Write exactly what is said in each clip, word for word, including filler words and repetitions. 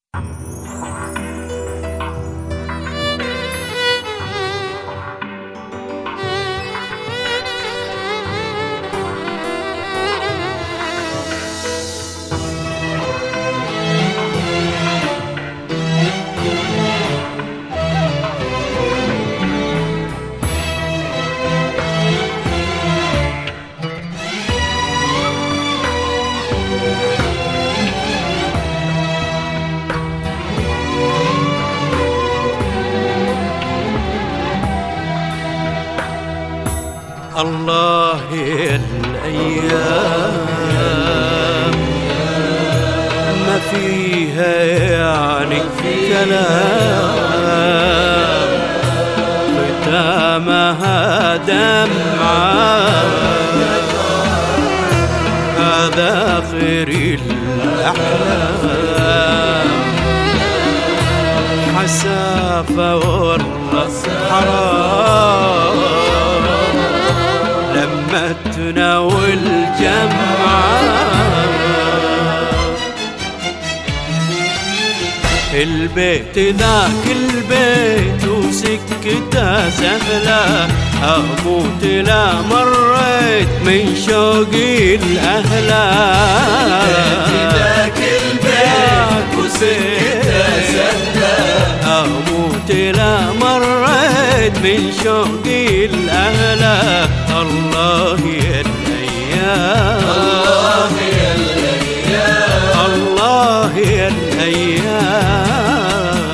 الله يا الأيام ما فيها يعني كلام، ختامها دمعة هذا خير الأحلام، حسافة والله حرام لما تناول جمعة، البيت ذاك البيت وسكته سهلة، أموت لا مريت من شوقي الأهلام، ذاك البيت وسكته سهلة، أموت لا مريت من شوقي الأهلام. الله يا الأيام، الله يا الأيام، الله يا الأيام.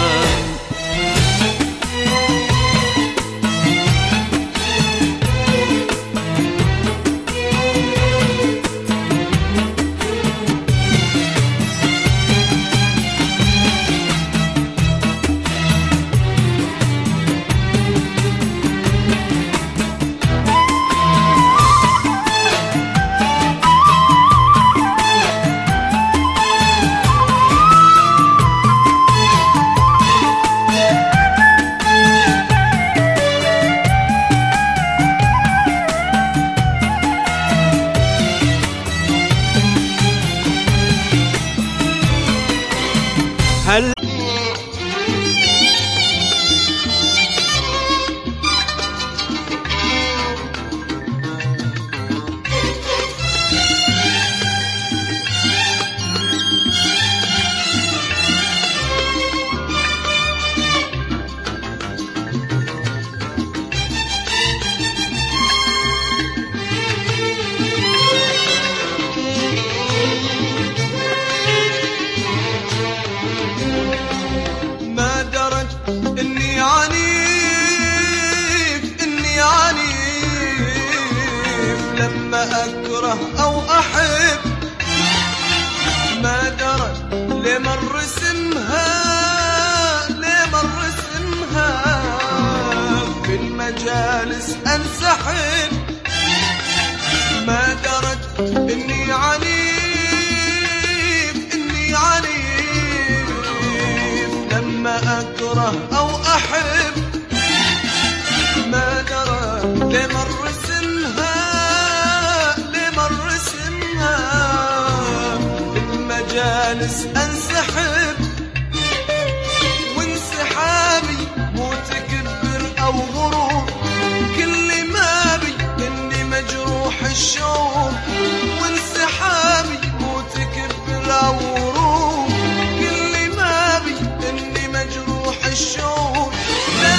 هل إني عنيف إني عنيف لما أكره أو أحب، ما درت ليه مر اسمها ليه مر اسمها في المجالس أنسحب، ما درت إني عنيف إني عنيف لما أكره أو أحب، ما درى لمر اسمها لمر اسمها المجالس أنسحب، وانسحابي مو تكبر أو غرور، كل ما بي إني مجروح الشوق، وانسحابي مو تكبر أو غرور، كل ما بي إني مجروح الشوق، لا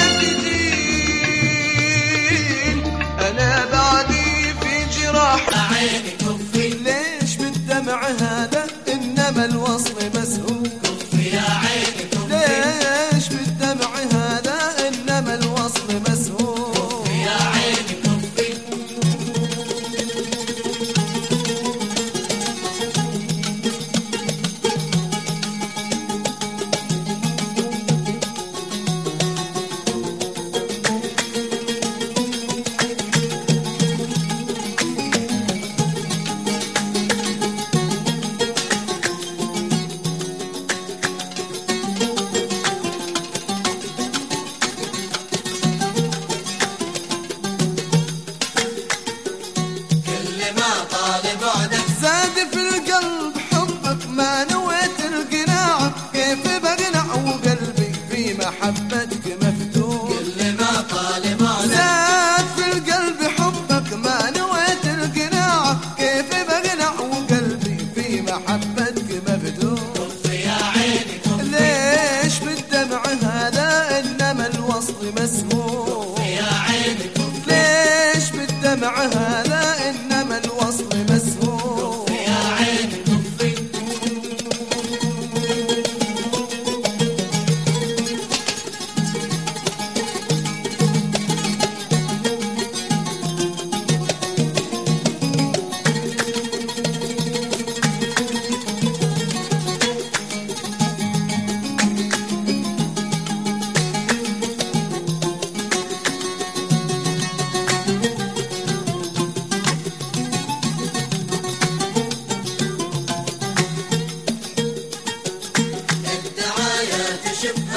تدين أنا بعدي في جراح عيني كفي، ليش بالدمع هذا إنما الوصل مسهول، كفي يا عيني كفي، ليش بالدمع هذا إنما الوصل مسهول، كفي يا عيني كفي.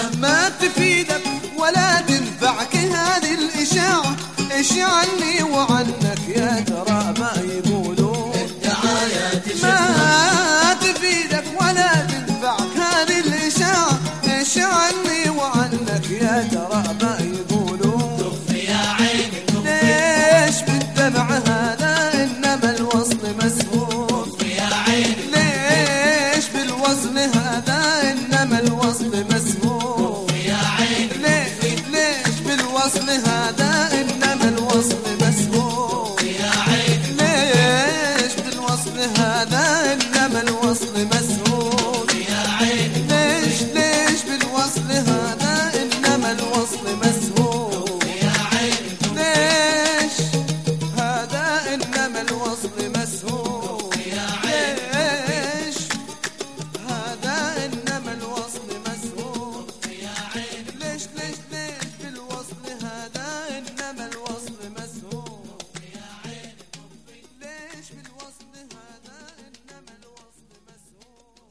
ما تفيدك ولا تنفعك هذه الإشاعة، إيش عني وعنك يا ترى ما يقولون الدعايات ما تفيدك ولا تنفعك هذه الإشاعة، إيش عني وعنك يا ترى ما يقولون كفي يا عيني كفي ليش بالدمع هذا إنما الوصل مسهول كفي يا عيني ليش بالوصل هذا إنما الوصل مسهول كفي يا عيني ليش ليش بالوصل هذا إنما الوصل مسهول كفي يا عيني ليش بالوصل هذا إنما الوصل مسهول يا عيني ليش ليش بالوصل هذا إنما الوصل مسهول يا عيني ليش هذا إنما الوصل مسهول ليش هذا إنما الوصل مسهول ليش ليش ليش بالوصل هذا إنما الوصل مسهول ليش بالوصل هذا إنما الوصل مسهول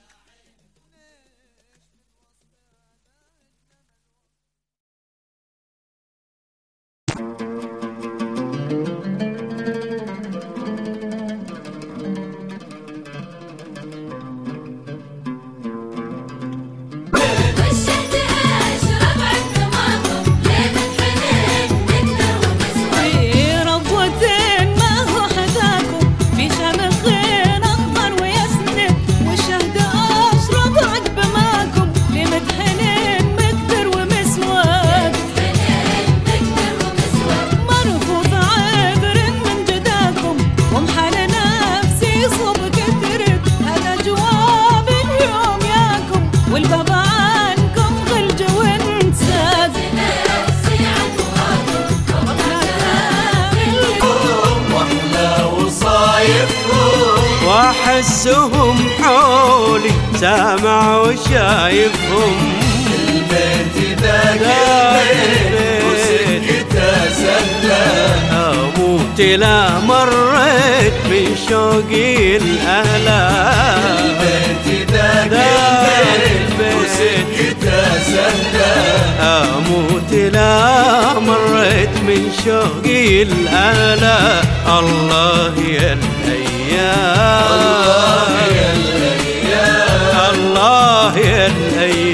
والشهد أشرب عند ماكم لين الحنين نقدر ونسوى في ربوة ما هو حذاكم في شمخ أخضر ويسند والشهد أشرب عقب ماكم لمدحنين مقدر ومسود حنين نقدر ونسوى مرفوض عبر من جداكم ومحل نفسي صب كثرت هذا جواب اليوم ياكم والباب عنكم غلج وانساد نفسي عدواكم واحلى وصايفهم واحسهم حولي سامع وشايفهم البيت ذاك البيت وسكته سهله اموت لا مريت من شوقي الاهلا البيت ذاك ذاك البيت وسكته سهله اموت لا مريت من شوقي الاهلا الله يا الايام الله يا الايام الله يا الايام